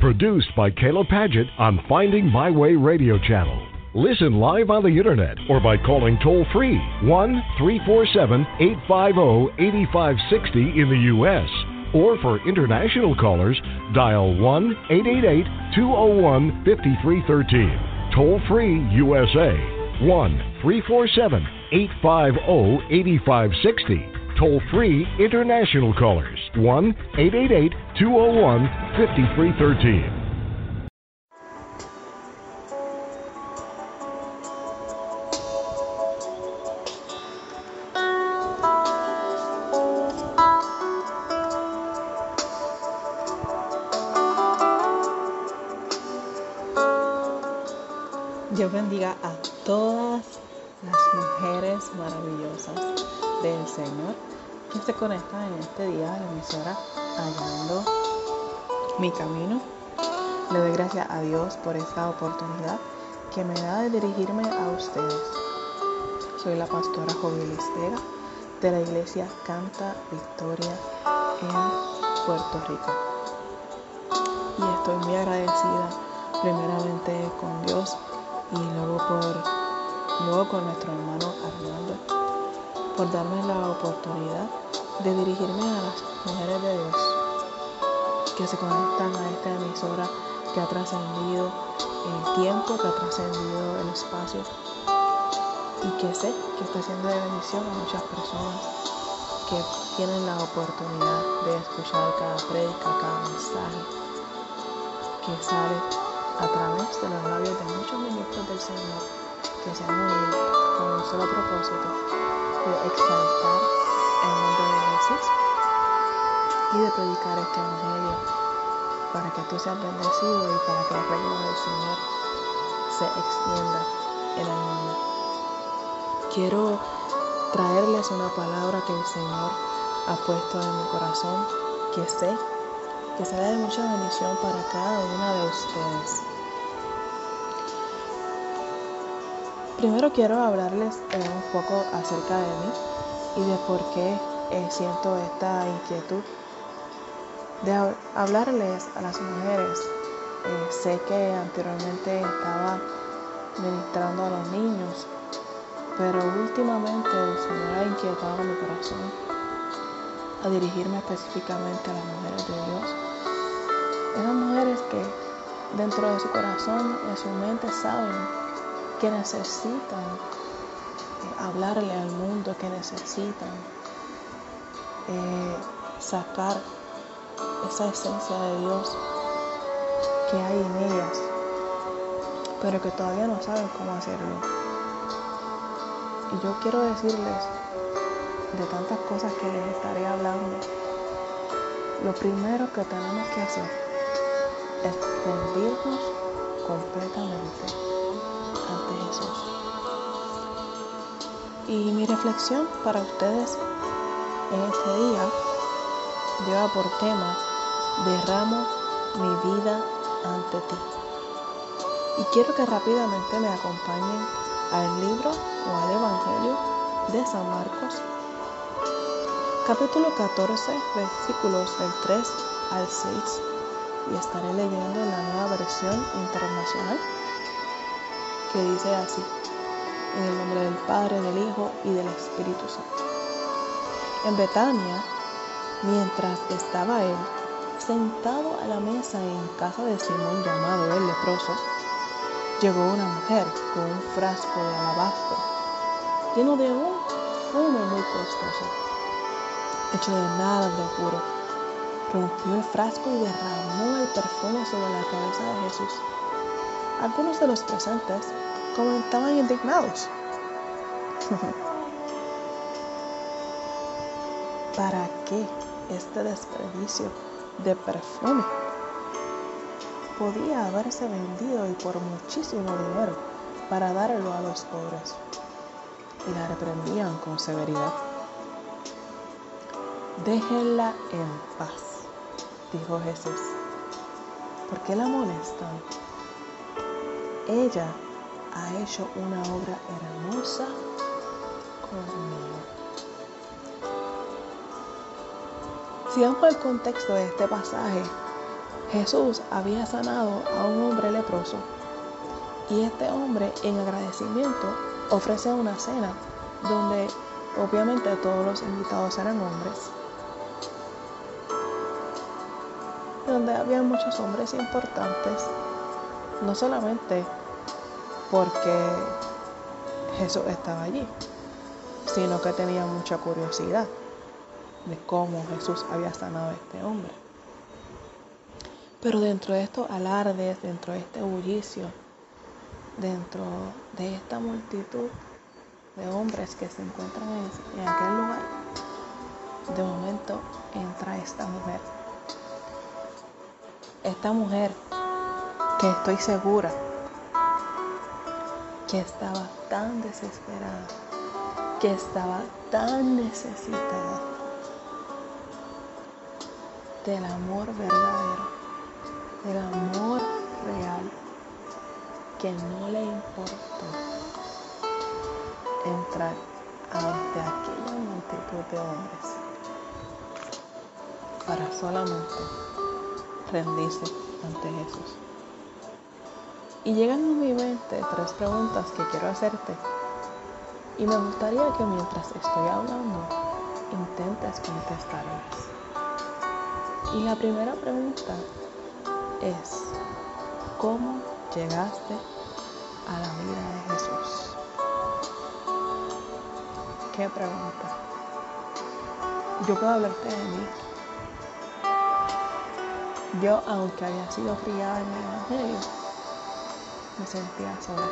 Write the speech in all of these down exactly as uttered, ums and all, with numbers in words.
Produced by Kayla Paget on Finding My Way Radio Channel. Listen live on the internet or by calling toll-free one three four seven, eight five zero, eight five six zero in the U S Or for international callers, dial one eight eight eight, two zero one, five three one three. Toll-free U S A, one three four seven, eight five zero, eight five six zero. Toll-free international callers, one eight eight eight, two zero one, five three one three. Dios bendiga a todas las mujeres maravillosas del Señor que se conectan en este día a la emisora Hallando Mi Camino. Le doy gracias a Dios por esta oportunidad que me da de dirigirme a ustedes. Soy la pastora Jovelis Vega de la iglesia Canta Victoria en Puerto Rico. Y estoy muy agradecida primeramente con Dios y luego por luego con nuestro hermano Armando por darme la oportunidad de dirigirme a las mujeres de Dios que se conectan a esta emisora que ha trascendido el tiempo, que ha trascendido el espacio y que sé que está siendo de bendición a muchas personas que tienen la oportunidad de escuchar cada prédica, cada mensaje que sale a través de los labios de muchos ministros del Señor que se han unido con un solo propósito de exaltar el nombre de Jesús y de predicar este evangelio para que tú seas bendecido y para que el reino del Señor se extienda en el mundo. Quiero traerles una palabra que el Señor ha puesto en mi corazón, que sé que será de mucha bendición para cada una de ustedes. Primero quiero hablarles eh, un poco acerca de mí y de por qué eh, siento esta inquietud de hab- hablarles a las mujeres. Eh, sé que anteriormente estaba ministrando a los niños, pero últimamente el Señor ha inquietado mi corazón a dirigirme específicamente a las mujeres de Dios. Esas mujeres que dentro de su corazón, en su mente, saben que necesitan eh, hablarle al mundo, que necesitan eh, sacar esa esencia de Dios que hay en ellas, pero que todavía no saben cómo hacerlo. Y yo quiero decirles, de tantas cosas que les estaré hablando, lo primero que tenemos que hacer es rendirnos completamente ante Jesús. Y mi reflexión para ustedes en este día lleva por tema: derramo mi vida ante ti. Y quiero que rápidamente me acompañen al libro o al Evangelio de San Marcos, capítulo catorce, versículos del tres al seis, y estaré leyendo la Nueva Versión Internacional, que dice así: en el nombre del Padre, del Hijo y del Espíritu Santo. En Betania, mientras estaba él sentado a la mesa en casa de Simón llamado el leproso, llegó una mujer con un frasco de alabastro lleno de un perfume muy costoso, hecho de nada de puro. Rompió el frasco y derramó el perfume sobre la cabeza de Jesús. Algunos de los presentes comentaban indignados: ¿para qué este desperdicio de perfume? Podía haberse vendido y por muchísimo dinero para darlo a los pobres. Y la reprendían con severidad. Déjenla en paz, dijo Jesús. ¿Por qué la molestan? Ella ha hecho una obra hermosa conmigo. Si vamos al contexto de este pasaje, Jesús había sanado a un hombre leproso y este hombre, en agradecimiento, ofrece una cena donde obviamente todos los invitados eran hombres, donde había muchos hombres importantes, no solamente porque Jesús estaba allí, sino que tenía mucha curiosidad de cómo Jesús había sanado a este hombre. Pero dentro de estos alardes, dentro de este bullicio, dentro de esta multitud de hombres que se encuentran en, en aquel lugar, de momento entra esta mujer. Esta mujer que estoy segura que estaba tan desesperada, que estaba tan necesitada del amor verdadero, del amor real, que no le importó entrar ante aquella multitud de hombres para solamente rendirse ante Jesús. Y llegan a mi mente tres preguntas que quiero hacerte, y me gustaría que mientras estoy hablando intentes contestarlas. Y la primera pregunta es: ¿cómo llegaste a la vida de Jesús? ¿Qué pregunta? Yo puedo hablarte de mí. Yo, aunque había sido criada en el Evangelio, me sentía sola.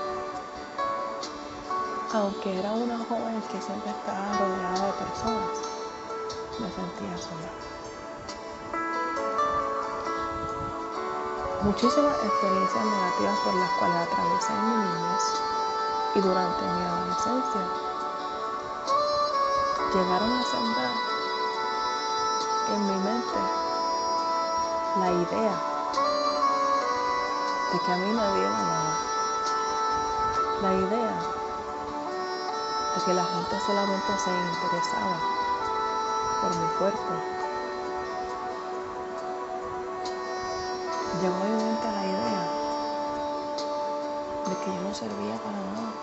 Aunque era una joven que siempre estaba rodeada de personas, me sentía sola. Muchísimas experiencias negativas por las cuales atravesé en mi niñez y durante mi adolescencia llegaron a sembrar en mi mente la idea de que a mí me dieron nada. La idea de que la gente solamente se interesaba por mi cuerpo. Llegó a mi mente la idea de que yo no servía para nada.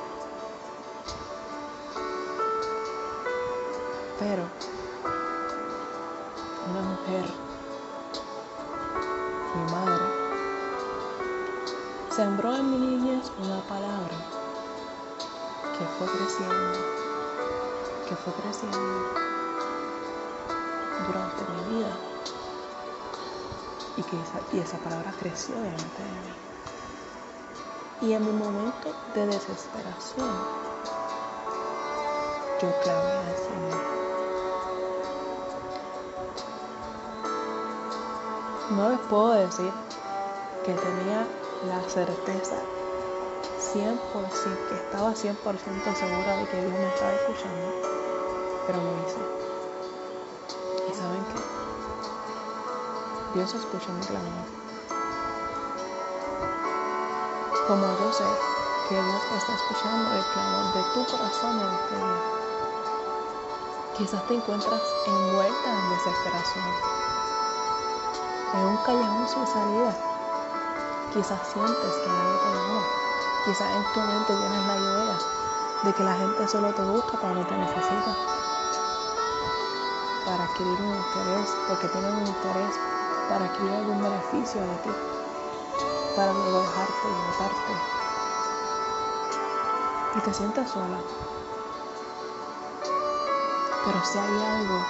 Pero una mujer, mi madre, sembró en mi niñez una palabra que fue creciendo, que fue creciendo durante mi vida. Y, que esa, y esa palabra creció delante de mí. Y en mi momento de desesperación, yo clamé al Señor. No les puedo decir que tenía la certeza cien por ciento, que estaba cien por ciento segura de que Dios me estaba escuchando, pero lo hice. ¿Y saben qué? Dios escucha mi clamor. Como yo sé que Dios está escuchando el clamor de tu corazón en este día. Quizás te encuentras envuelta en desesperación, en un callejón sin salida. Quizás sientes que nadie te ama. Quizás en tu mente tienes la idea de que la gente solo te busca cuando te necesita, para adquirir un interés, porque tienen un interés para adquirir algún beneficio de ti, para luego dejarte y botarte. Y te sientes sola. Pero si hay algo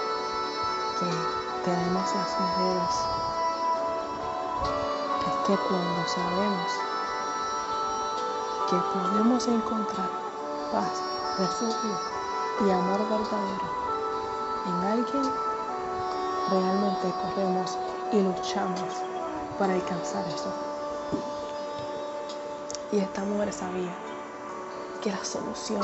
que tenemos las mujeres, es que cuando sabemos que podemos encontrar paz, refugio y amor verdadero en alguien, realmente corremos y luchamos para alcanzar eso. Y esta mujer sabía que la solución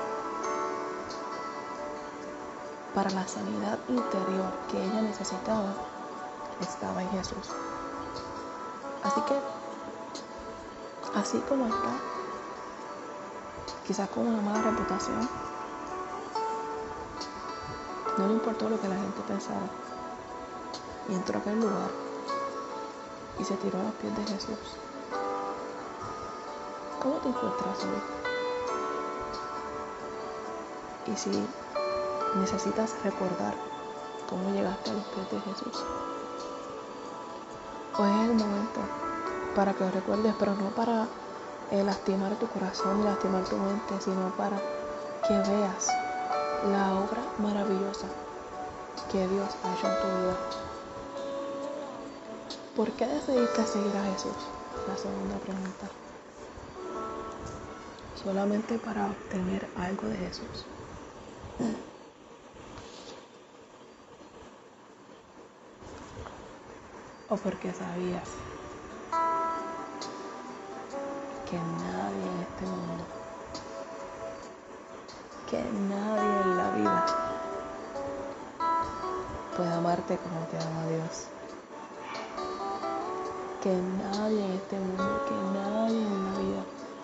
para la sanidad interior que ella necesitaba estaba en Jesús. Así que, así como está, quizás con una mala reputación, no le importó lo que la gente pensara, y entró a aquel lugar y se tiró a los pies de Jesús. ¿Cómo te encuentras hoy? Y si necesitas recordar cómo llegaste a los pies de Jesús, hoy es el momento para que lo recuerdes, pero no para eh, lastimar tu corazón y lastimar tu mente, sino para que veas la obra maravillosa que Dios ha hecho en tu vida. ¿Por qué decidiste seguir a Jesús? La segunda pregunta. ¿Solamente para obtener algo de Jesús? ¿O porque sabías que nadie en este mundo, que nadie en la vida puede amarte como te ama Dios? Que nadie en este mundo, que nadie en la vida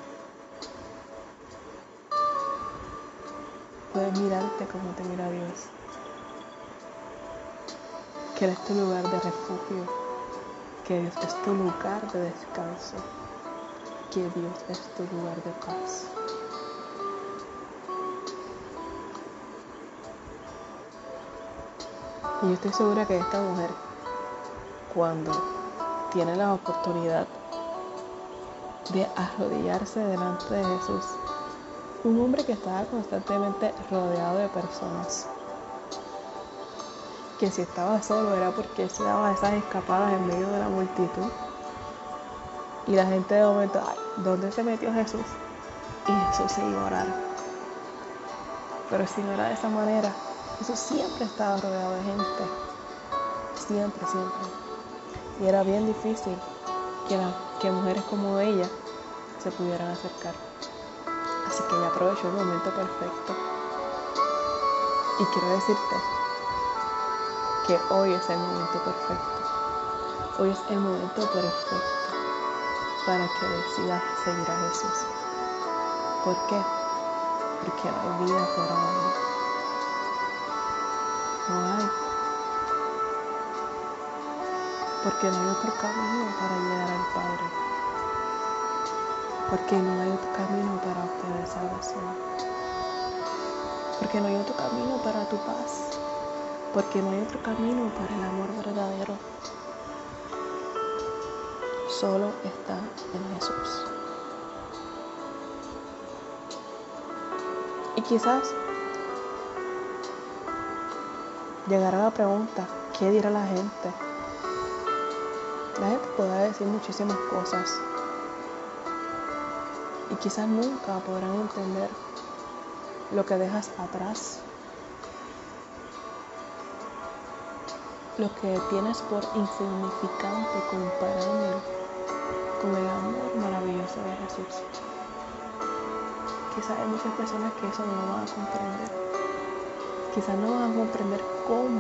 puede mirarte como te mira Dios. Que Él es tu lugar de refugio, que Dios es tu lugar de descanso, que Dios es tu lugar de paz. Y yo estoy segura que esta mujer, cuando tiene la oportunidad de arrodillarse delante de Jesús, un hombre que estaba constantemente rodeado de personas, que si estaba solo era porque él se daba esas escapadas en medio de la multitud, y la gente de momento, ay, ¿dónde se metió Jesús? Y Jesús se iba a orar. Pero si no era de esa manera, Jesús siempre estaba rodeado de gente, siempre, siempre. Y era bien difícil que, la, que mujeres como ella se pudieran acercar. Así que ella aprovechó el momento perfecto. Y quiero decirte que hoy es el momento perfecto. Hoy es el momento perfecto para que decidas seguir a Jesús. ¿Por qué? Porque no hay vida fuera de Él. No hay. Porque no hay otro camino para llegar al Padre. Porque no hay otro camino para obtener salvación. Porque no hay otro camino para tu paz. Porque no hay otro camino para el amor verdadero. Solo está en Jesús. Y quizás llegará la pregunta, ¿qué dirá la gente? La gente podrá decir muchísimas cosas. Y quizás nunca podrán entender lo que dejas atrás. Lo que tienes por insignificante comparándolo con el amor maravilloso de Jesús. Quizás hay muchas personas que eso no lo van a comprender. Quizás no van a comprender cómo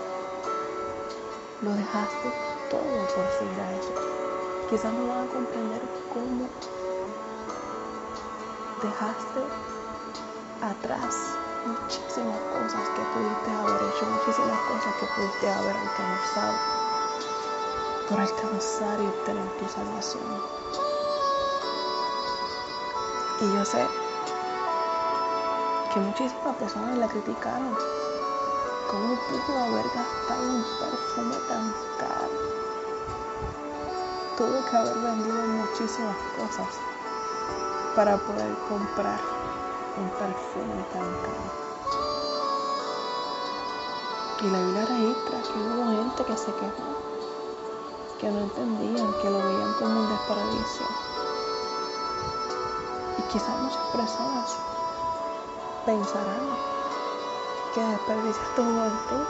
lo dejaste todo por seguir a Jesús. Quizás no van a comprender cómo dejaste atrás muchísimas cosas que pudiste haber hecho, muchísimas cosas que pudiste haber alcanzado por alcanzar y obtener tu salvación. Y yo sé que muchísimas personas la criticaron. ¿Cómo pudo haber gastado un perfume tan caro? Tuvo que haber vendido muchísimas cosas para poder comprar un perfume tan caro. Y la Biblia registra que hubo gente que se quejó, que no entendían, que lo veían como un desperdicio. Y quizás muchas personas pensarán que desperdicias tu juventud,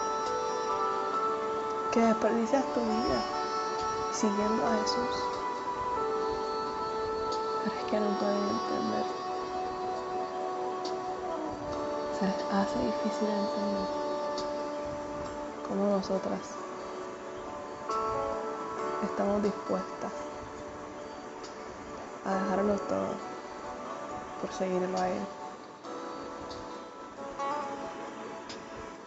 que desperdicias tu vida siguiendo a Jesús. Pero es que no pueden entender. Se les hace difícil entender cómo nosotras estamos dispuestas a dejarlo todo por seguirlo a Él.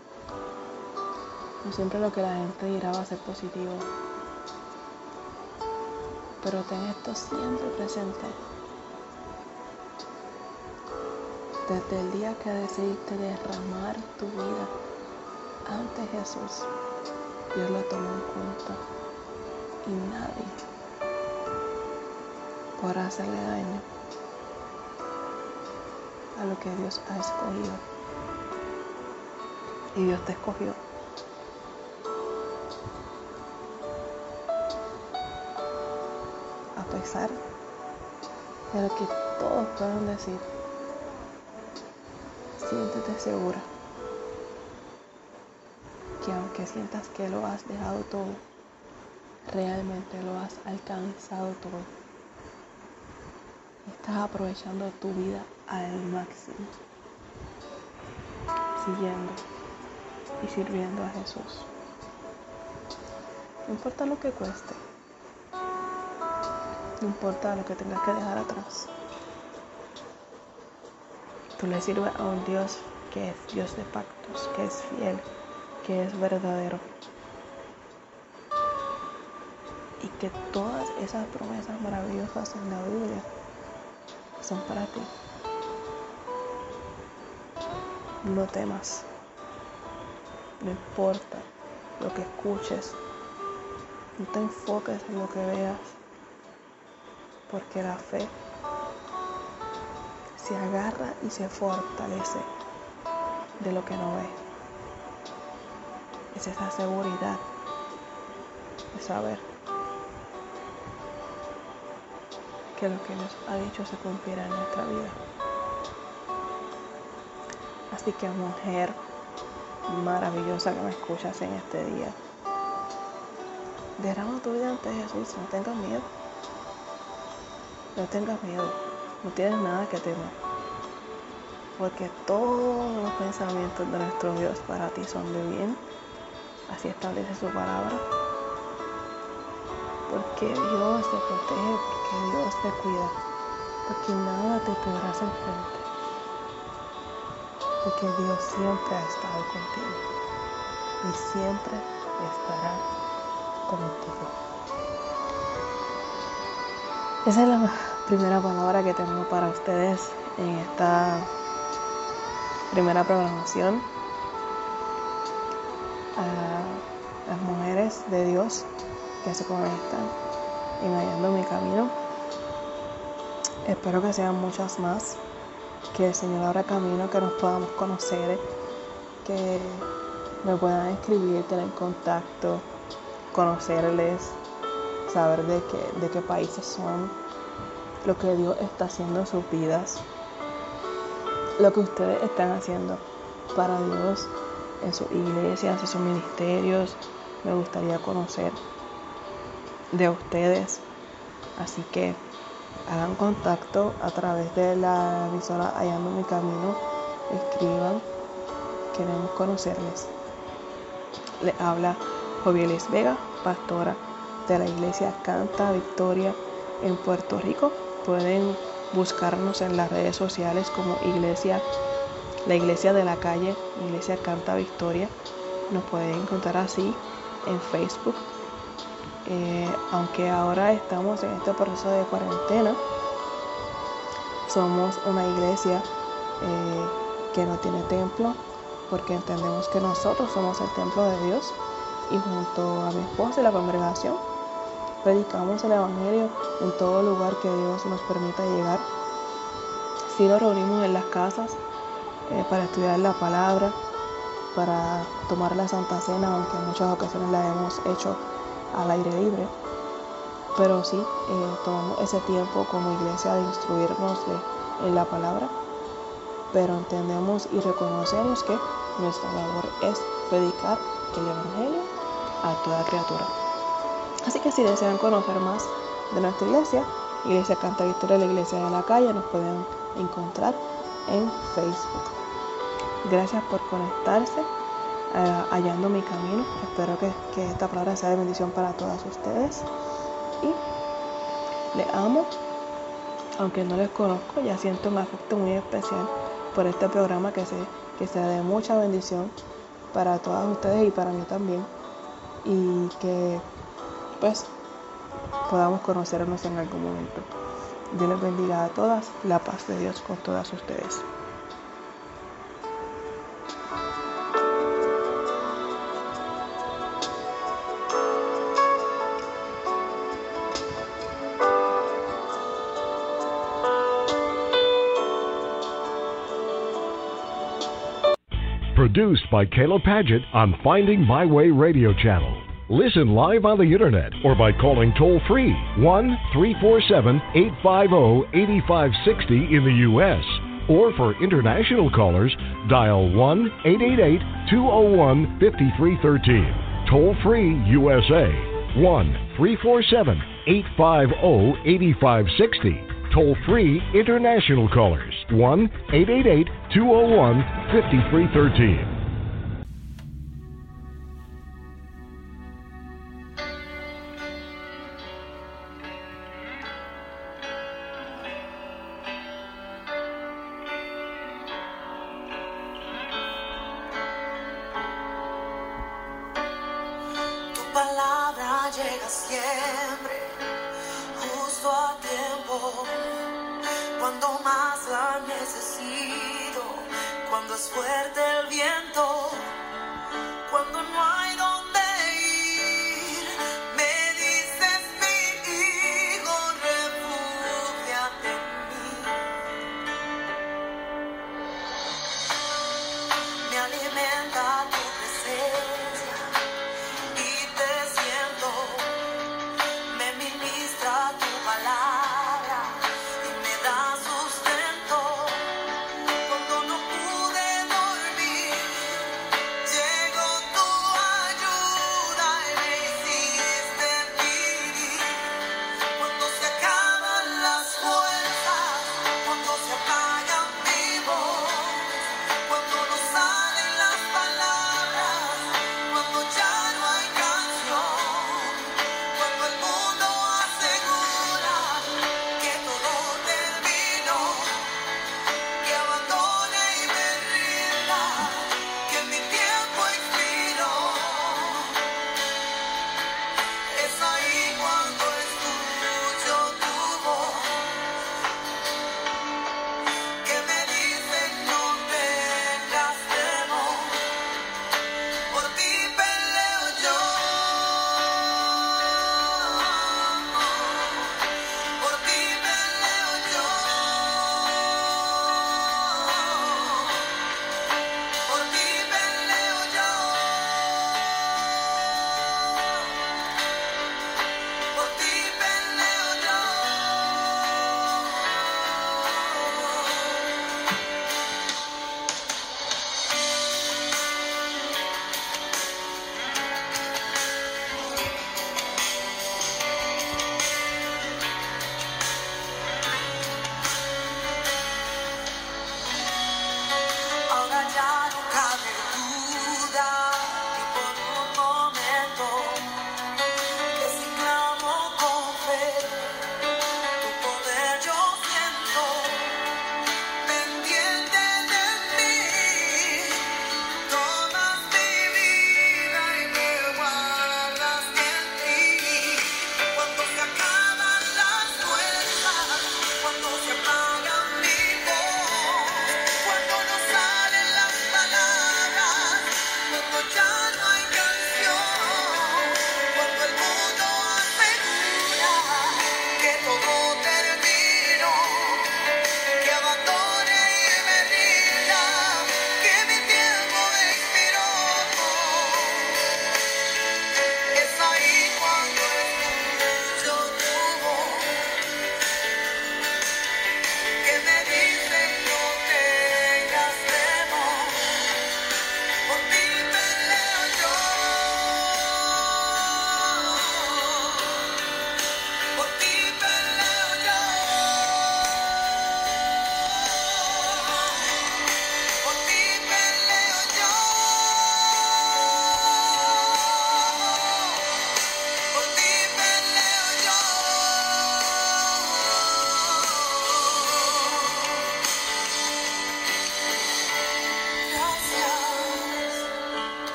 No siempre lo que la gente dirá va a ser positivo. Pero ten esto siempre presente. Desde el día que decidiste derramar tu vida ante Jesús, Dios lo tomó en cuenta y nadie podrá hacerle daño a lo que Dios ha escogido. Y Dios te escogió. A pesar de lo que todos puedan decir, siéntete segura que aunque sientas que lo has dejado todo, realmente lo has alcanzado todo. Estás aprovechando tu vida al máximo, siguiendo y sirviendo a Jesús. No importa lo que cueste, no importa lo que tengas que dejar atrás. Tú le sirves a un Dios que es Dios de pactos, que es fiel, que es verdadero. Y que todas esas promesas maravillosas en la Biblia son para ti. No temas. No importa lo que escuches. No te enfoques en lo que veas. Porque la fe se agarra y se fortalece de lo que no ve. Es esa seguridad de saber que lo que Dios ha dicho se cumplirá en nuestra vida. Así que, mujer maravillosa que me escuchas en este día, derrama tu vida ante Jesús. No tengas miedo. No tengas miedo. No tienes nada que temer. Porque todos los pensamientos de nuestro Dios para ti son de bien. Así establece su palabra. Porque Dios te protege, porque Dios te cuida, porque nada te podrá hacer frente, porque Dios siempre ha estado contigo y siempre estará contigo. Esa es la primera palabra que tengo para ustedes en esta primera programación. A las mujeres de Dios que se conectan en Hallando mi Camino. Espero que sean muchas más, que el Señor abra camino, que nos podamos conocer, que me puedan escribir, tener contacto, conocerles, saber de qué, de qué países son, lo que Dios está haciendo en sus vidas, lo que ustedes están haciendo para Dios en sus iglesias, en sus ministerios. Me gustaría conocer de ustedes, así que hagan contacto a través de la emisora Hallando mi Camino, escriban, queremos conocerles. Les habla Jovielis Vega, pastora de la iglesia Canta Victoria en Puerto Rico. Pueden buscarnos en las redes sociales como iglesia, la iglesia de la calle, iglesia Canta Victoria. Nos pueden encontrar así en Facebook. Eh, aunque ahora estamos en este proceso de cuarentena, somos una iglesia eh, que no tiene templo, porque entendemos que nosotros somos el templo de Dios, y junto a mi esposa y la congregación predicamos el evangelio en todo lugar que Dios nos permita llegar. Sí nos reunimos en las casas eh, para estudiar la palabra, para tomar la Santa Cena, aunque en muchas ocasiones la hemos hecho al aire libre, pero sí eh, tomamos ese tiempo como iglesia de instruirnos de, en la palabra, pero entendemos y reconocemos que nuestra labor es predicar el evangelio a toda criatura. Así que si desean conocer más de nuestra iglesia, Iglesia Canta Victoria, la iglesia de la calle, nos pueden encontrar en Facebook. Gracias por conectarse. Uh, hallando mi camino. Espero que, que esta palabra sea de bendición para todas ustedes, y les amo, aunque no les conozco. Ya siento un afecto muy especial por este programa, que, se, que sea de mucha bendición para todas ustedes y para mí también, y que pues podamos conocernos en algún momento. Dios les bendiga a todas, la paz de Dios con todas ustedes. Produced by Kayla Padgett on Finding My Way Radio Channel. Listen live on the internet or by calling toll-free one three four seven, eight five zero, eight five six zero in the U S Or for international callers, dial one eight eight eight, two zero one, five three one three. Toll-free U S A, one three four seven, eight five zero, eight five six zero. Toll-free international callers, one eight eight eight, two zero one, five three one three. Tu palabra llega siempre, justo a tiempo, cuando más la necesito, cuando es fuerte el viento, cuando no hay dónde ir, me dices mi hijo, refúgiate en mí. Me alimenta tu presencia y te siento, me ministra tu palabra y me da sustento. Cuando no pude dormir, llegó tu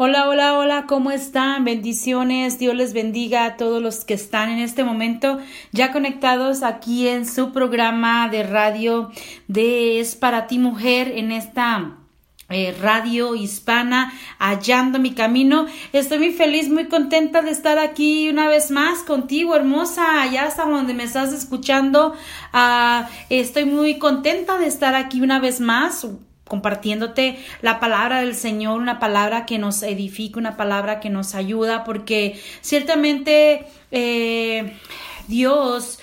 Hola, hola, hola, ¿cómo están? Bendiciones, Dios les bendiga a todos los que están en este momento ya conectados aquí en su programa de radio de Es para ti Mujer, en esta eh, radio hispana, Hallando mi Camino. Estoy muy feliz, muy contenta de estar aquí una vez más contigo, hermosa, allá hasta donde me estás escuchando. Uh, estoy muy contenta de estar aquí una vez más, compartiéndote la palabra del Señor, una palabra que nos edifica, una palabra que nos ayuda, porque ciertamente eh, Dios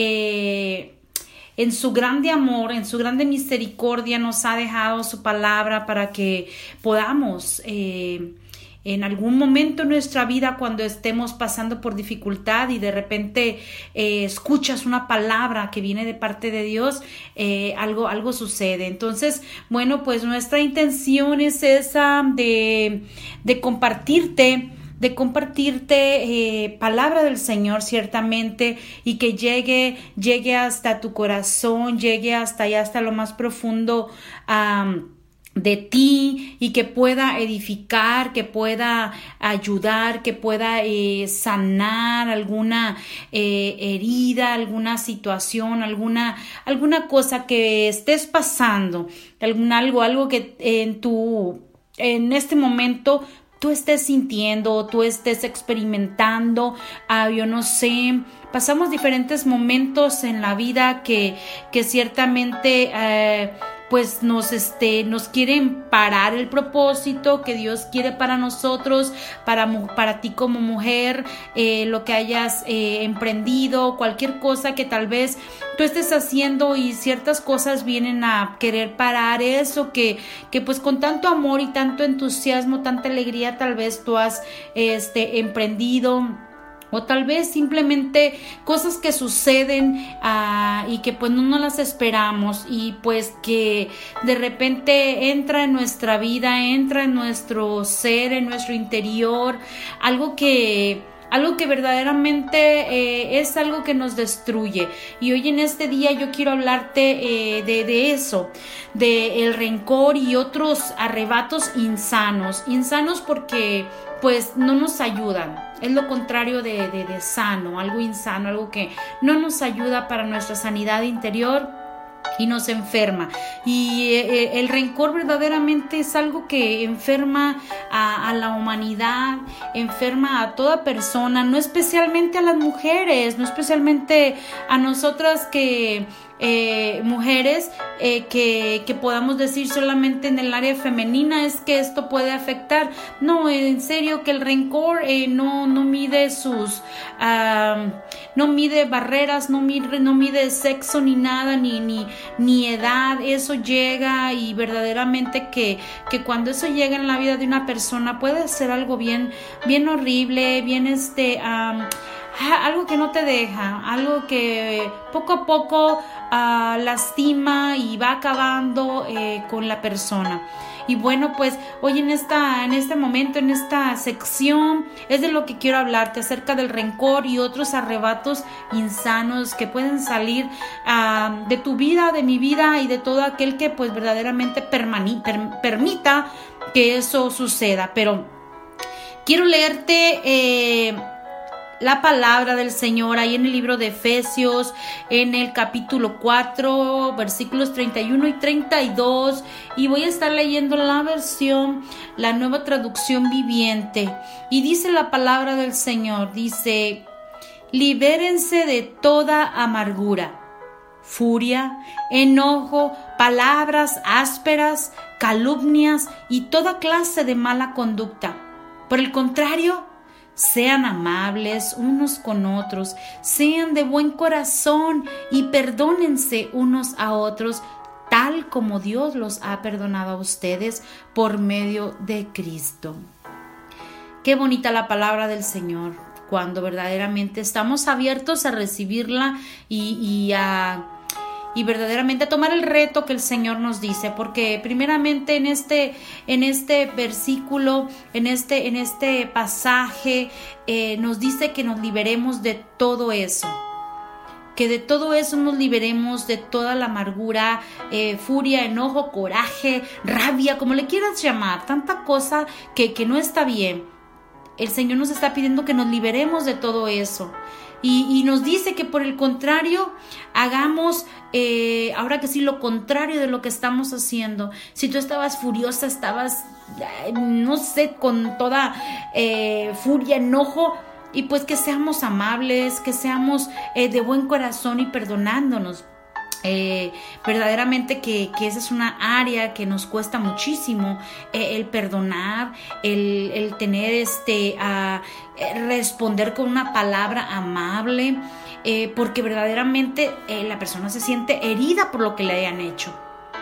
eh, en su grande amor, en su grande misericordia nos ha dejado su palabra para que podamos eh, en algún momento en nuestra vida, cuando estemos pasando por dificultad y de repente eh, escuchas una palabra que viene de parte de Dios, eh, algo, algo sucede. Entonces, bueno, pues nuestra intención es esa de, de compartirte de compartirte eh, palabra del Señor, ciertamente, y que llegue, llegue hasta tu corazón, llegue hasta allá, hasta lo más profundo um, de ti, y que pueda edificar, que pueda ayudar, que pueda eh, sanar alguna eh, herida, alguna situación, alguna, alguna cosa que estés pasando, algún, algo, algo que en tu, en este momento tú estés sintiendo, tú estés experimentando, uh, yo no sé, pasamos diferentes momentos en la vida que, que ciertamente uh, pues nos, este, nos quieren parar el propósito que Dios quiere para nosotros, para, para ti como mujer, eh, lo que hayas eh, emprendido, cualquier cosa que tal vez tú estés haciendo y ciertas cosas vienen a querer parar eso que, que pues con tanto amor y tanto entusiasmo, tanta alegría tal vez tú has este, emprendido. O tal vez simplemente cosas que suceden uh, y que pues no nos las esperamos, y pues que de repente entra en nuestra vida, entra en nuestro ser, en nuestro interior, algo que... algo que verdaderamente eh, es algo que nos destruye. Y hoy en este día yo quiero hablarte eh, de, de eso, de el rencor y otros arrebatos insanos. Insanos porque pues no nos ayudan. Es lo contrario de, de, de sano, algo insano, algo que no nos ayuda para nuestra sanidad interior y nos enferma. Y eh, el rencor verdaderamente es algo que enferma a, a la humanidad, enferma a toda persona, no especialmente a las mujeres, no especialmente a nosotras que eh, mujeres eh, que, que podamos decir solamente en el área femenina es que esto puede afectar. No, en serio que el rencor eh, no, no mide sus uh, no mide barreras, no mide, no mide sexo ni nada, ni, ni, ni edad. Eso llega, y verdaderamente que, que cuando eso llega en la vida de una persona puede ser algo bien, bien horrible, bien este um, algo que no te deja, algo que poco a poco uh, lastima y va acabando eh, con la persona. Y bueno, pues hoy en esta, en este momento, en esta sección, es de lo que quiero hablarte, acerca del rencor y otros arrebatos insanos que pueden salir uh, de tu vida, de mi vida y de todo aquel que pues verdaderamente permani- per- permita que eso suceda. Pero quiero leerte eh, la palabra del Señor ahí en el libro de Efesios, en el capítulo cuatro, versículos treinta y uno y treinta y dos, y voy a estar leyendo la versión, la Nueva Traducción Viviente, y dice la palabra del Señor, dice: libérense de toda amargura, furia, enojo, palabras ásperas, calumnias y toda clase de mala conducta. Por el contrario, sean amables unos con otros, sean de buen corazón y perdónense unos a otros, tal como Dios los ha perdonado a ustedes por medio de Cristo. Qué bonita la palabra del Señor, cuando verdaderamente estamos abiertos a recibirla y, y a... y verdaderamente a tomar el reto que el Señor nos dice, porque primeramente en este, en este versículo, en este, en este pasaje, eh, nos dice que nos liberemos de todo eso, que de todo eso nos liberemos, de toda la amargura, eh, furia, enojo, coraje, rabia, como le quieras llamar, tanta cosa que, que no está bien. El Señor nos está pidiendo que nos liberemos de todo eso. Y, y nos dice que por el contrario, hagamos, eh, ahora que sí, lo contrario de lo que estamos haciendo. Si tú estabas furiosa, estabas, eh, no sé, con toda eh, furia, enojo, y pues que seamos amables, que seamos eh, de buen corazón y perdonándonos. Eh, verdaderamente que, que esa es una área que nos cuesta muchísimo, eh, el perdonar, el, el tener este a eh, responder con una palabra amable, eh, porque verdaderamente eh, la persona se siente herida por lo que le hayan hecho.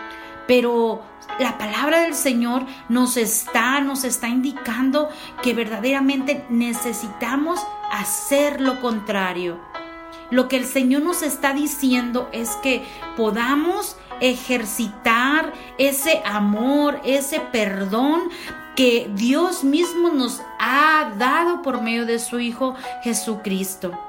Pero la palabra del Señor nos está, nos está indicando que verdaderamente necesitamos hacer lo contrario. Lo que el Señor nos está diciendo es que podamos ejercitar ese amor, ese perdón que Dios mismo nos ha dado por medio de su Hijo Jesucristo.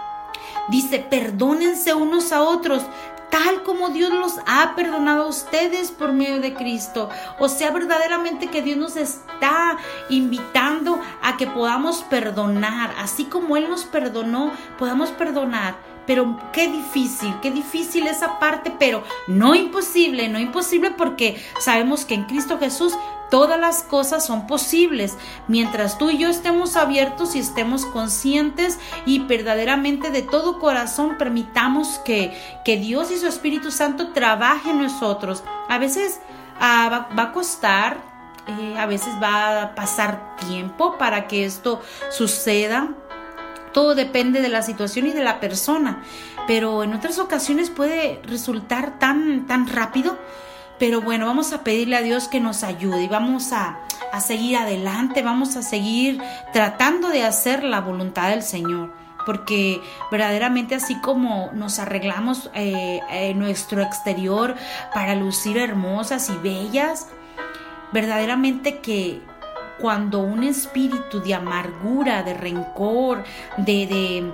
Dice, perdónense unos a otros, tal como Dios los ha perdonado a ustedes por medio de Cristo. O sea, verdaderamente que Dios nos está invitando a que podamos perdonar, así como Él nos perdonó, podamos perdonar. Pero qué difícil, qué difícil esa parte, pero no imposible, no imposible, porque sabemos que en Cristo Jesús todas las cosas son posibles, mientras tú y yo estemos abiertos y estemos conscientes y verdaderamente de todo corazón permitamos que, que Dios y su Espíritu Santo trabaje en nosotros. A veces uh, va, va a costar, eh, a veces va a pasar tiempo para que esto suceda. Todo depende de la situación y de la persona, pero en otras ocasiones puede resultar tan, tan rápido. Pero bueno, vamos a pedirle a Dios que nos ayude y vamos a, a seguir adelante, vamos a seguir tratando de hacer la voluntad del Señor. Porque verdaderamente así como nos arreglamos eh, eh, nuestro exterior para lucir hermosas y bellas, verdaderamente que cuando un espíritu de amargura, de rencor, de, de,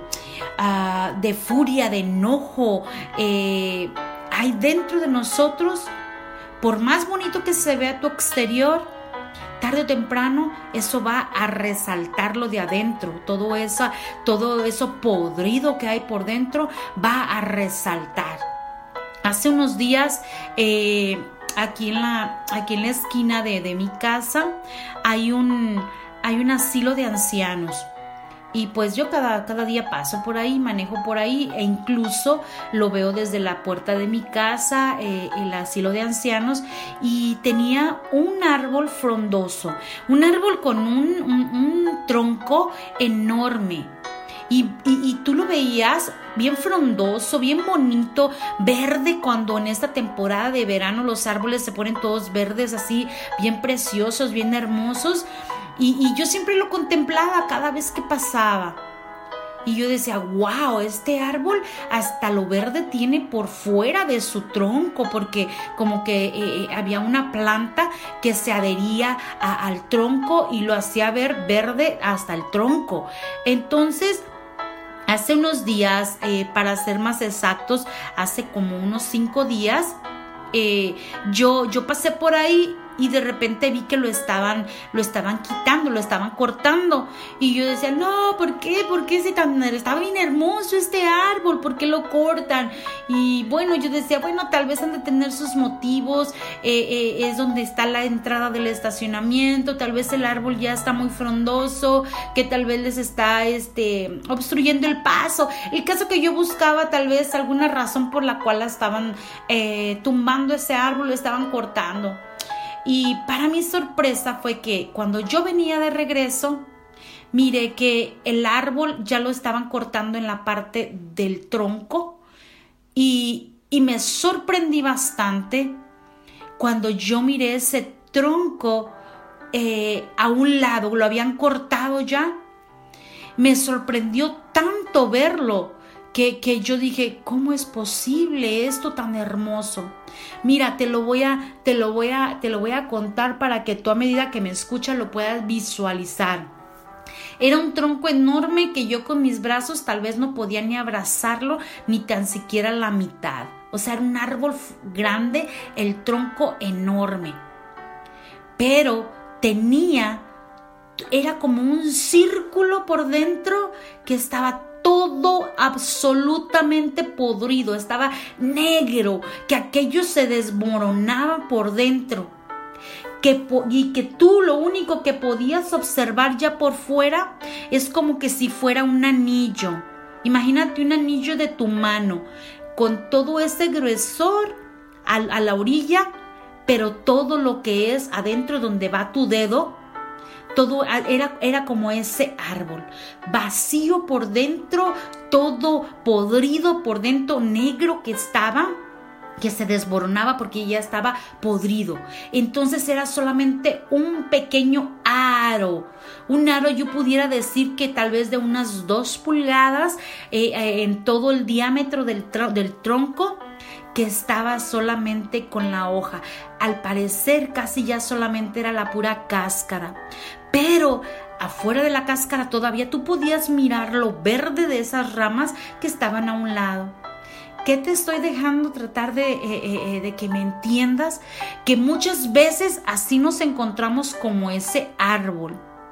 uh, de furia, de enojo eh, hay dentro de nosotros, por más bonito que se vea tu exterior, tarde o temprano eso va a resaltarlo de adentro. Todo eso, todo eso podrido que hay por dentro va a resaltar. Hace unos días eh, aquí, en la, aquí en la esquina de, de mi casa hay un, hay un asilo de ancianos. Y pues yo cada, cada día paso por ahí, manejo por ahí e incluso lo veo desde la puerta de mi casa, eh, el asilo de ancianos, y tenía un árbol frondoso, un árbol con un, un, un tronco enorme. Y, y, y tú lo veías bien frondoso, bien bonito, verde, cuando en esta temporada de verano los árboles se ponen todos verdes, así bien preciosos, bien hermosos. Y, y yo siempre lo contemplaba cada vez que pasaba. Y yo decía, wow, este árbol hasta lo verde tiene por fuera de su tronco, porque como que eh, había una planta que se adhería a, al tronco y lo hacía ver verde hasta el tronco. Entonces, hace unos días, eh, para ser más exactos, hace como unos cinco días, eh, yo, yo pasé por ahí y de repente vi que lo estaban, lo estaban quitando, lo estaban cortando. Y yo decía, no, ¿por qué? ¿Por qué ese tan, estaba bien hermoso este árbol? ¿Por qué lo cortan? Y bueno, yo decía, bueno, tal vez han de tener sus motivos, eh, eh, es donde está la entrada del estacionamiento, tal vez el árbol ya está muy frondoso, que tal vez les está este, obstruyendo el paso. El caso que yo buscaba tal vez alguna razón por la cual la estaban eh, tumbando ese árbol, lo estaban cortando. Y para mi sorpresa fue que cuando yo venía de regreso, miré que el árbol ya lo estaban cortando en la parte del tronco y, y me sorprendí bastante cuando yo miré ese tronco eh, a un lado, lo habían cortado ya. Me sorprendió tanto verlo que, que yo dije, ¿cómo es posible esto tan hermoso? Mira, te lo voy a, te lo voy a, te lo voy a contar para que tú a medida que me escuchas lo puedas visualizar. Era un tronco enorme que yo con mis brazos tal vez no podía ni abrazarlo, ni tan siquiera la mitad. O sea, era un árbol grande, el tronco enorme. Pero tenía, era como un círculo por dentro que estaba todo absolutamente podrido, estaba negro, que aquello se desmoronaba por dentro. Que, y que tú lo único que podías observar ya por fuera es como que si fuera un anillo. Imagínate un anillo de tu mano con todo ese gruesor a, a la orilla, pero todo lo que es adentro donde va tu dedo, todo era, era como ese árbol, vacío por dentro, todo podrido por dentro, negro que estaba, que se desmoronaba porque ya estaba podrido. Entonces era solamente un pequeño aro, un aro yo pudiera decir que tal vez de unas dos pulgadas eh, eh, en todo el diámetro del, tr- del tronco, que estaba solamente con la hoja. Al parecer casi ya solamente era la pura cáscara, pero afuera de la cáscara todavía tú podías mirar lo verde de esas ramas que estaban a un lado. ¿Qué te estoy dejando tratar de, eh, eh, de que me entiendas? Que muchas veces así nos encontramos como ese árbol.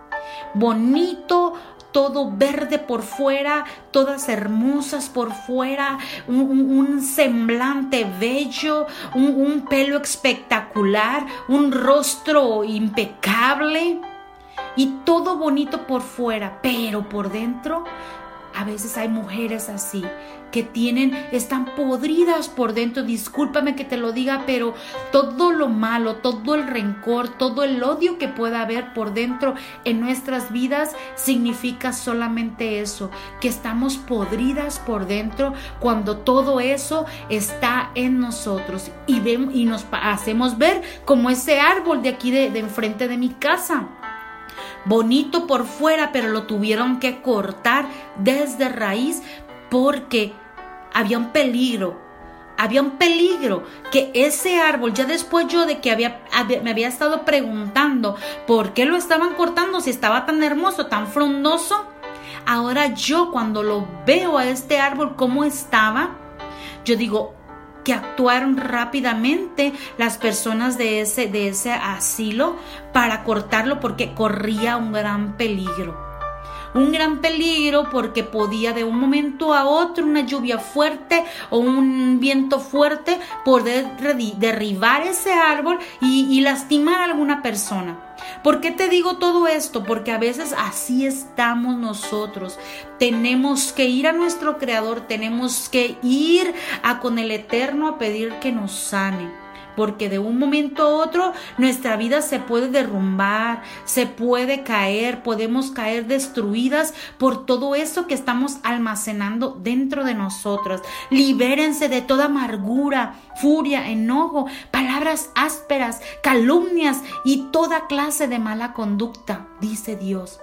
Bonito, todo verde por fuera, todas hermosas por fuera, un, un, un semblante bello, un, un pelo espectacular, un rostro impecable y todo bonito por fuera, pero por dentro a veces hay mujeres así que tienen, están podridas por dentro. Discúlpame que te lo diga, pero todo lo malo, todo el rencor, todo el odio que pueda haber por dentro en nuestras vidas significa solamente eso, que estamos podridas por dentro cuando todo eso está en nosotros y, vemos, y nos hacemos ver como ese árbol de aquí de, de enfrente de mi casa. Bonito por fuera, pero lo tuvieron que cortar desde raíz porque había un peligro. Había un peligro que ese árbol, ya después yo de que había, había, me había estado preguntando por qué lo estaban cortando si estaba tan hermoso, tan frondoso. Ahora yo cuando lo veo a este árbol cómo estaba, yo digo que actuaron rápidamente las personas de ese, de ese asilo para cortarlo porque corría un gran peligro. Un gran peligro porque podía de un momento a otro una lluvia fuerte o un viento fuerte poder derribar ese árbol y, y lastimar a alguna persona. ¿Por qué te digo todo esto? Porque a veces así estamos nosotros. Tenemos que ir a nuestro Creador, tenemos que ir a con el Eterno a pedir que nos sane. Porque de un momento a otro nuestra vida se puede derrumbar, se puede caer, podemos caer destruidas por todo eso que estamos almacenando dentro de nosotras. Libérense de toda amargura, furia, enojo, palabras ásperas, calumnias y toda clase de mala conducta, dice Dios.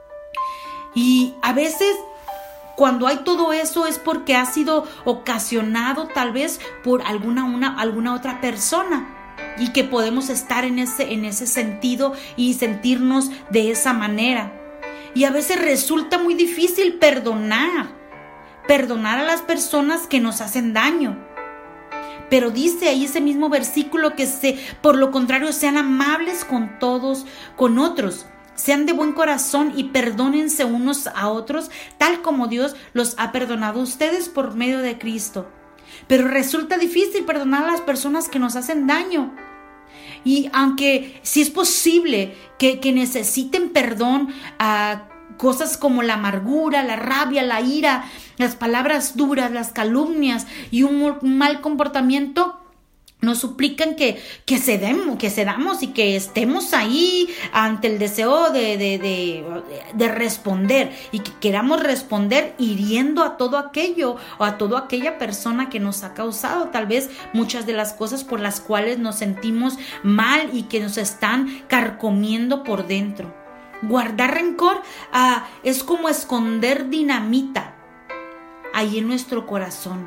Y a veces cuando hay todo eso es porque ha sido ocasionado tal vez por alguna, una, alguna otra persona y que podemos estar en ese, en ese sentido y sentirnos de esa manera. Y a veces resulta muy difícil perdonar, perdonar a las personas que nos hacen daño. Pero dice ahí ese mismo versículo que se, por lo contrario sean amables con todos, con otros. Sean de buen corazón y perdónense unos a otros, tal como Dios los ha perdonado a ustedes por medio de Cristo. Pero resulta difícil perdonar a las personas que nos hacen daño. Y aunque sí es posible que, que necesiten perdón a cosas como la amargura, la rabia, la ira, las palabras duras, las calumnias y un mal comportamiento, nos suplican que, que, cedemos, que cedamos y que estemos ahí ante el deseo de, de, de, de responder y que queramos responder hiriendo a todo aquello o a toda aquella persona que nos ha causado tal vez muchas de las cosas por las cuales nos sentimos mal y que nos están carcomiendo por dentro. Guardar rencor ah, es como esconder dinamita ahí en nuestro corazón.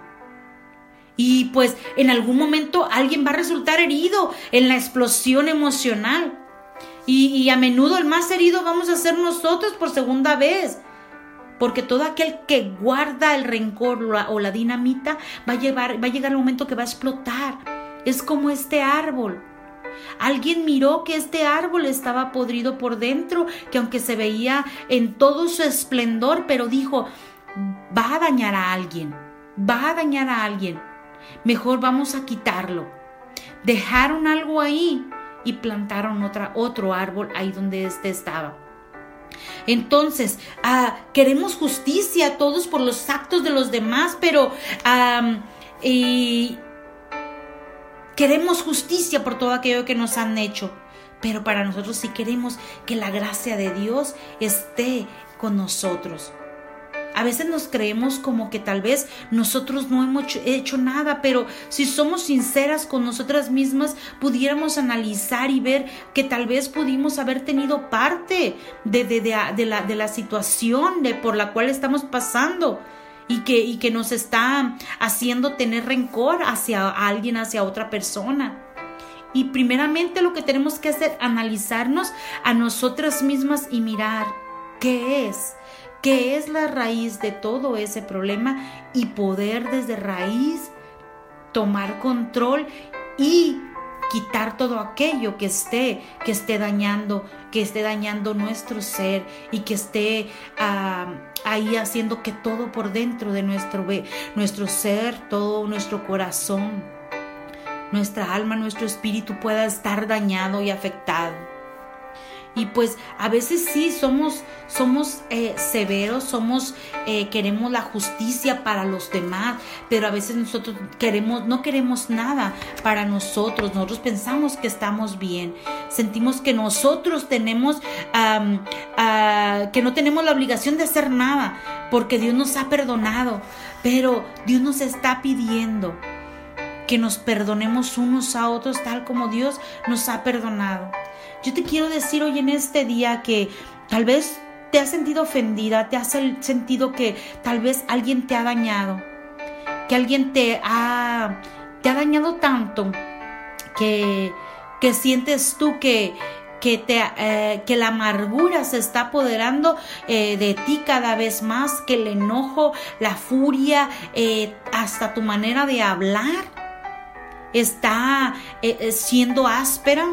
Y pues en algún momento alguien va a resultar herido en la explosión emocional. Y, y a menudo el más herido vamos a ser nosotros por segunda vez. Porque todo aquel que guarda el rencor o la, o la dinamita va a, llevar, va a llegar el momento que va a explotar. Es como este árbol. Alguien miró que este árbol estaba podrido por dentro, que aunque se veía en todo su esplendor, pero dijo, va a dañar a alguien, va a dañar a alguien. Mejor vamos a quitarlo. Dejaron algo ahí y plantaron otra, otro árbol ahí donde este estaba. Entonces, uh, queremos justicia todos por los actos de los demás, pero um, y queremos justicia por todo aquello que nos han hecho. Pero para nosotros sí queremos que la gracia de Dios esté con nosotros. A veces nos creemos como que tal vez nosotros no hemos hecho nada, pero si somos sinceras con nosotras mismas, pudiéramos analizar y ver que tal vez pudimos haber tenido parte de, de, de, de, la, de la situación de, por la cual estamos pasando y que, y que nos está haciendo tener rencor hacia alguien, hacia otra persona. Y primeramente lo que tenemos que hacer, analizarnos a nosotras mismas y mirar qué es. ¿Qué es la raíz de todo ese problema? Y poder desde raíz tomar control y quitar todo aquello que esté, que esté dañando, que esté dañando nuestro ser y que esté uh, ahí haciendo que todo por dentro de nuestro, nuestro ser, todo nuestro corazón, nuestra alma, nuestro espíritu pueda estar dañado y afectado. Y pues a veces sí somos, somos eh, severos, somos, eh, queremos la justicia para los demás, pero a veces nosotros queremos, no queremos nada para nosotros. Nosotros pensamos que estamos bien, sentimos que nosotros tenemos, um, uh, que no tenemos la obligación de hacer nada, porque Dios nos ha perdonado, pero Dios nos está pidiendo que nos perdonemos unos a otros tal como Dios nos ha perdonado. Yo te quiero decir hoy en este día que tal vez te has sentido ofendida, te has sentido que tal vez alguien te ha dañado, que alguien te ha, te ha dañado tanto que, que sientes tú que, que, te, eh, que la amargura se está apoderando eh, de ti cada vez más, que el enojo, la furia, eh, hasta tu manera de hablar está eh, siendo áspera.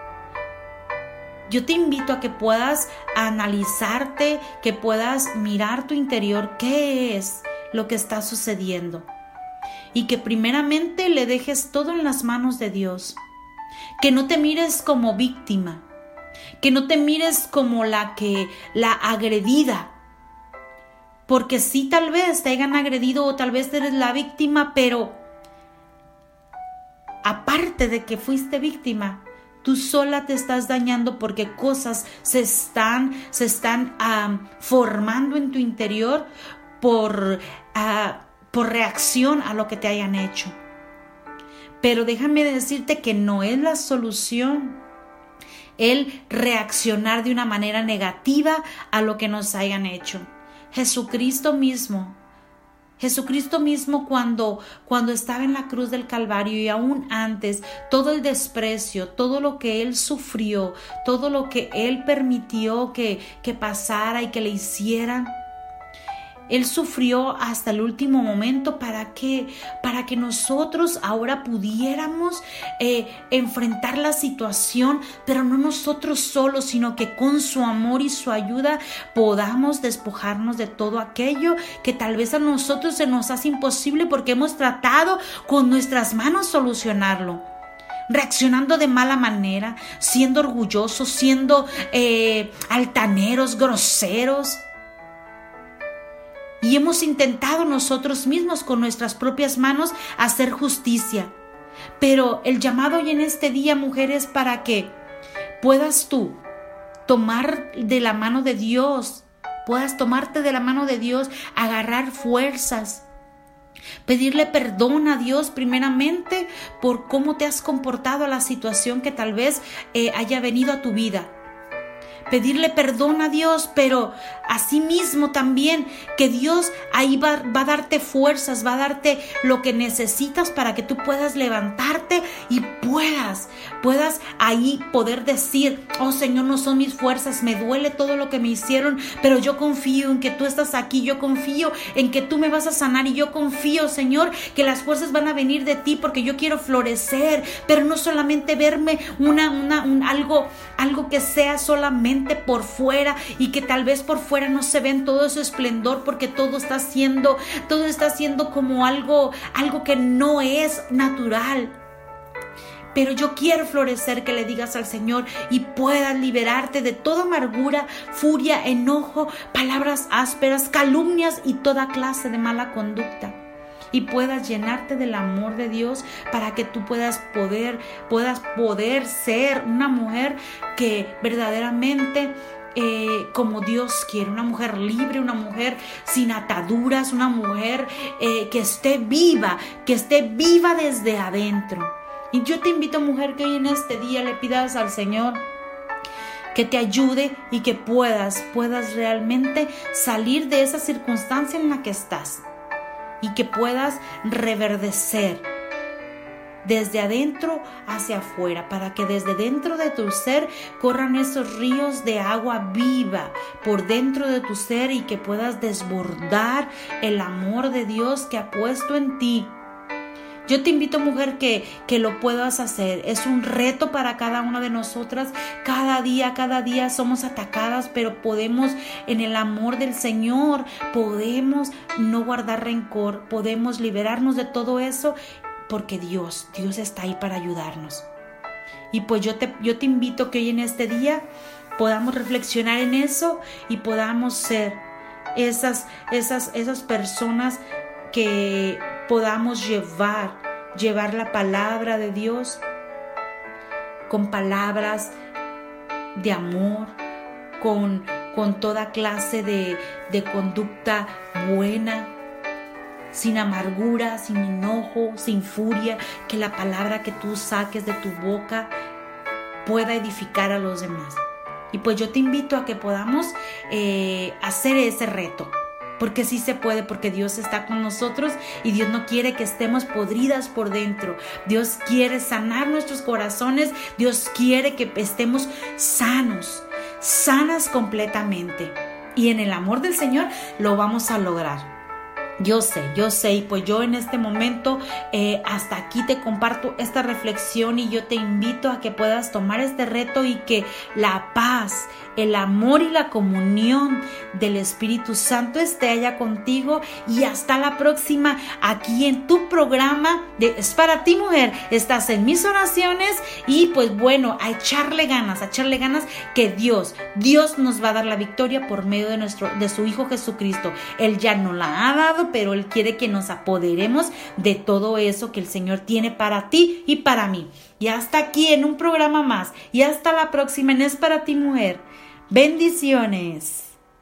Yo te invito a que puedas analizarte, que puedas mirar tu interior, qué es lo que está sucediendo. Y que primeramente le dejes todo en las manos de Dios. Que no te mires como víctima. Que no te mires como la que, la agredida. Porque sí, tal vez te hayan agredido o tal vez eres la víctima, pero aparte de que fuiste víctima, tú sola te estás dañando porque cosas se están, se están um, formando en tu interior por, uh, por reacción a lo que te hayan hecho. Pero déjame decirte que no es la solución el reaccionar de una manera negativa a lo que nos hayan hecho. Jesucristo mismo Jesucristo mismo cuando, cuando estaba en la cruz del Calvario y aún antes, todo el desprecio, todo lo que Él sufrió, todo lo que Él permitió que, que pasara y que le hicieran, Él sufrió hasta el último momento para que, para que nosotros ahora pudiéramos eh, enfrentar la situación, pero no nosotros solos, sino que con su amor y su ayuda podamos despojarnos de todo aquello que tal vez a nosotros se nos hace imposible porque hemos tratado con nuestras manos solucionarlo. Reaccionando de mala manera, siendo orgullosos, siendo eh, altaneros, groseros. Y hemos intentado nosotros mismos con nuestras propias manos hacer justicia. Pero el llamado hoy en este día, mujer, es para que puedas tú tomar de la mano de Dios, puedas tomarte de la mano de Dios, agarrar fuerzas, pedirle perdón a Dios primeramente por cómo te has comportado a la situación que tal vez eh, haya venido a tu vida. pedirle perdón a Dios, pero asimismo también que Dios ahí va, va a darte fuerzas, va a darte lo que necesitas para que tú puedas levantarte y puedas, puedas ahí poder decir, oh Señor, no son mis fuerzas, me duele todo lo que me hicieron, pero yo confío en que tú estás aquí, yo confío en que tú me vas a sanar y yo confío, Señor, que las fuerzas van a venir de ti porque yo quiero florecer, pero no solamente verme una, una, un, algo, algo que sea solamente por fuera y que tal vez por fuera no se ve en todo ese esplendor porque todo está siendo, todo está siendo como algo, algo que no es natural. Pero yo quiero florecer, que le digas al Señor y puedas liberarte de toda amargura, furia, enojo, palabras ásperas, calumnias y toda clase de mala conducta. Y puedas llenarte del amor de Dios para que tú puedas poder, puedas poder ser una mujer que verdaderamente eh, como Dios quiere, una mujer libre, una mujer sin ataduras, una mujer eh, que esté viva, que esté viva desde adentro. Y yo te invito, mujer, que hoy en este día le pidas al Señor que te ayude y que puedas, puedas realmente salir de esa circunstancia en la que estás y que puedas reverdecer desde adentro hacia afuera, para que desde dentro de tu ser corran esos ríos de agua viva por dentro de tu ser y que puedas desbordar el amor de Dios que ha puesto en ti. Yo te invito, mujer, que, que lo puedas hacer. Es un reto para cada una de nosotras. Cada día, cada día somos atacadas, pero podemos, en el amor del Señor, podemos no guardar rencor, podemos liberarnos de todo eso, porque Dios, Dios está ahí para ayudarnos. Y pues yo te, yo te invito que hoy en este día podamos reflexionar en eso y podamos ser esas, esas, esas personas que podamos llevar, llevar la palabra de Dios con palabras de amor, con, con toda clase de, de conducta buena, sin amargura, sin enojo, sin furia, que la palabra que tú saques de tu boca pueda edificar a los demás. Y pues yo te invito a que podamos eh, hacer ese reto. Porque sí se puede, porque Dios está con nosotros y Dios no quiere que estemos podridas por dentro. Dios quiere sanar nuestros corazones. Dios quiere que estemos sanos, sanas completamente. Y en el amor del Señor lo vamos a lograr. Yo sé, yo sé, y pues yo en este momento eh, hasta aquí te comparto esta reflexión y yo te invito a que puedas tomar este reto y que la paz, el amor y la comunión del Espíritu Santo esté allá contigo. Y hasta la próxima aquí en tu programa de Es para ti, mujer. Estás en mis oraciones y pues bueno, a echarle ganas, a echarle ganas que Dios, Dios nos va a dar la victoria por medio de nuestro, de su Hijo Jesucristo. Él ya nos la ha dado, pero Él quiere que nos apoderemos de todo eso que el Señor tiene para ti y para mí. Y hasta aquí en un programa más. Y hasta la próxima en Es para ti, mujer. Bendiciones.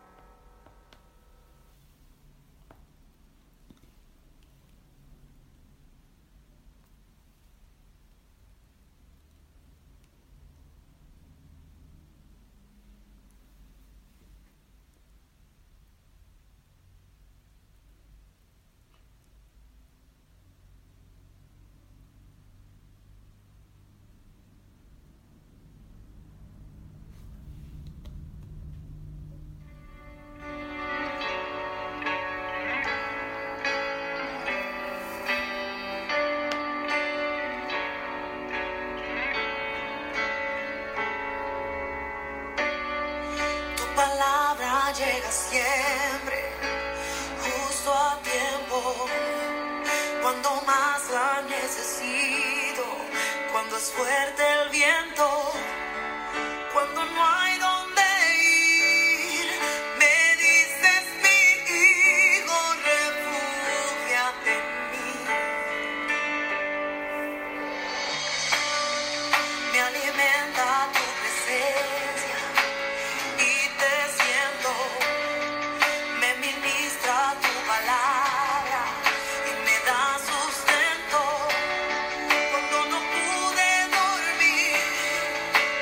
Palabra llega siempre, justo a tiempo, cuando más la necesito, cuando es fuerte el viento, cuando no hay dónde ir, me dices mi hijo, refúgiate en mí, me alimenta tu presencia. Cuando no pude dormir,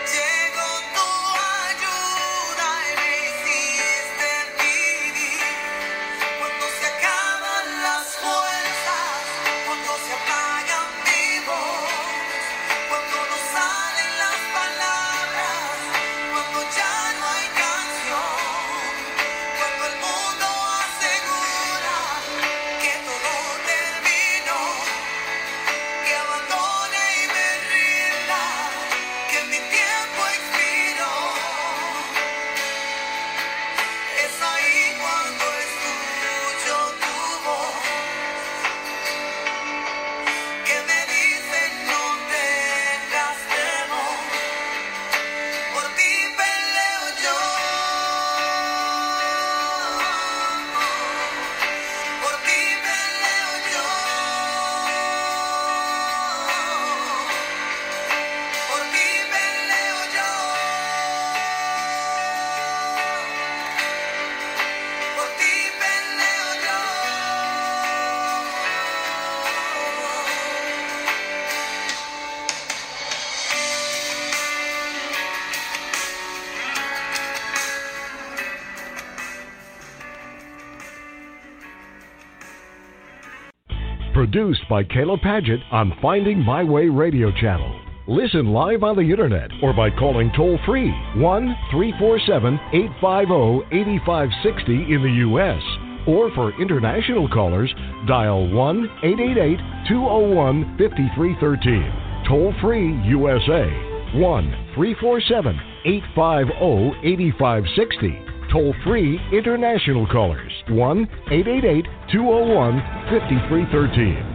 Produced by Kayla Paget on Finding My Way Radio Channel. Listen live on the internet or by calling toll-free one three four seven, eight five zero, eight five six zero in the U S Or for international callers, dial one eight eight eight, two zero one, five three one three. Toll-free U S A, one three four seven, eight five zero, eight five six zero. Toll-free international callers, one eight eight eight, two zero one, five three one three.